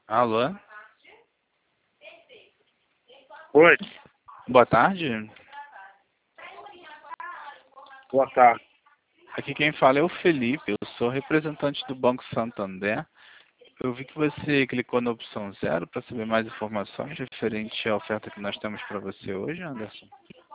Alô? Oi, Boa tarde. boa tarde. Aqui quem fala é o Felipe, eu sou representante do Banco Santander. Eu vi que você clicou na opção 0 para saber mais informações referente à oferta que nós temos para você hoje, Anderson.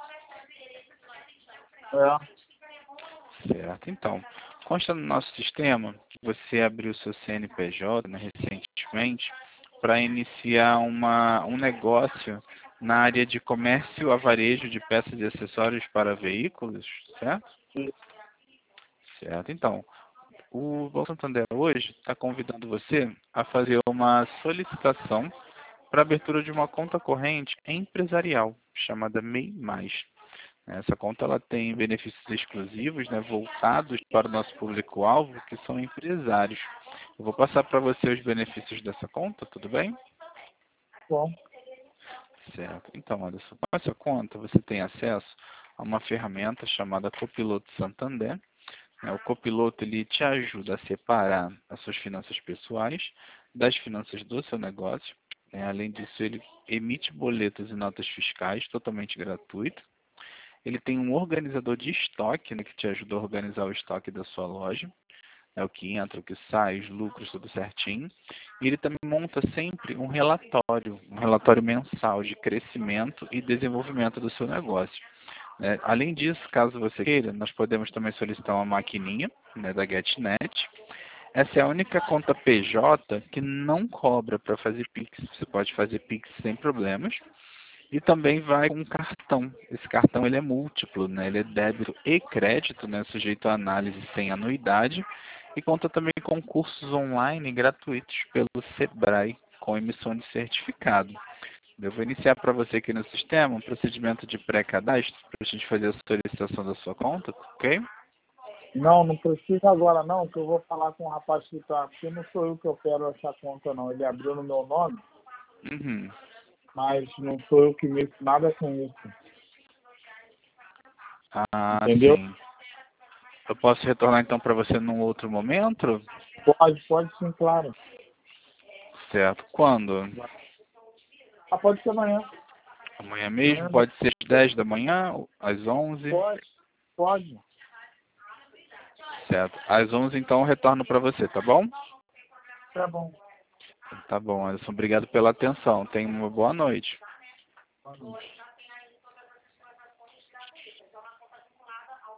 Certo, então. Consta no nosso sistema que você abriu seu CNPJ, né, recentemente para iniciar um negócio na área de comércio a varejo de peças e acessórios para veículos, certo? Certo, então. O Banco Santander hoje está convidando você a fazer uma solicitação para a abertura de uma conta corrente empresarial, chamada MEI+. Essa conta ela tem benefícios exclusivos, né, voltados para o nosso público-alvo, que são empresários. Eu vou passar para você os benefícios dessa conta, tudo bem? Bom, Certo. Então, Anderson, com essa conta você tem acesso a uma ferramenta chamada Copiloto Santander. O copiloto ele te ajuda a separar as suas finanças pessoais das finanças do seu negócio. Além disso, ele emite boletos e notas fiscais totalmente gratuito. Ele tem um organizador de estoque, né, que te ajuda a organizar o estoque da sua loja. O que entra, o que sai, os lucros, tudo certinho. E ele também monta sempre um relatório mensal de crescimento e desenvolvimento do seu negócio. Além disso, caso você queira, nós podemos também solicitar uma maquininha, né, da GetNet. Essa é a única conta PJ que não cobra para fazer Pix. Você pode fazer Pix sem problemas. E também vai com um cartão. Esse cartão ele é múltiplo, né? Ele é débito e crédito, né? Sujeito a análise sem anuidade. E conta também com cursos online gratuitos pelo Sebrae, com emissão de certificado. Eu vou iniciar para você aqui no sistema um procedimento de pré-cadastro para a gente fazer a solicitação da sua conta, ok? não precisa agora não, que eu vou falar com o rapaz que está aqui. Não sou eu que opero essa conta não. Ele abriu no meu nome, Uhum. mas não sou eu que mexo nada com isso. Ah, Entendeu? sim. Eu posso retornar então para você num outro momento? Pode sim, claro. Certo. Quando? Pode ser amanhã. Amanhã mesmo? Amanhã Pode ser às 10 da manhã, às 11? pode. Certo. Às 11 então eu retorno para você, tá bom? Tá bom. Tá bom, Anderson. Obrigado pela atenção. Tenha uma boa noite. Boa noite.